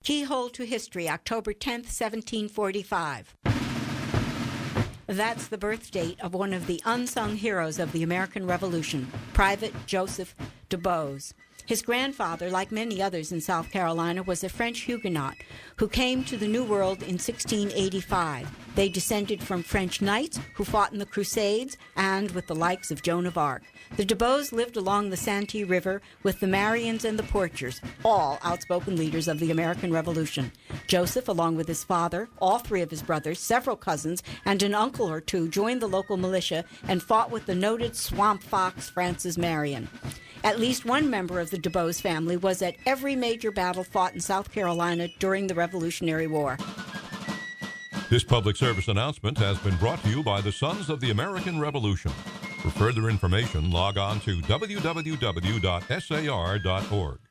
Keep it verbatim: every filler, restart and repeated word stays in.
Keyhole to History, October tenth, seventeen forty-five. That's the birth date of one of the unsung heroes of the American Revolution, Private Joseph Dubose. His grandfather, like many others in South Carolina, was a French Huguenot who came to the New World in sixteen eighty-five. They descended from French knights who fought in the Crusades and with the likes of Joan of Arc. The Dubose lived along the Santee River with the Marians and the Porchers, all outspoken leaders of the American Revolution. Joseph, along with his father, all three of his brothers, several cousins, and an uncle or two, joined the local militia and fought with the noted swamp fox Francis Marion. At least one member of the Dubose family was at every major battle fought in South Carolina during the Revolutionary War. This public service announcement has been brought to you by the Sons of the American Revolution. For further information, log on to w w w dot s a r dot org.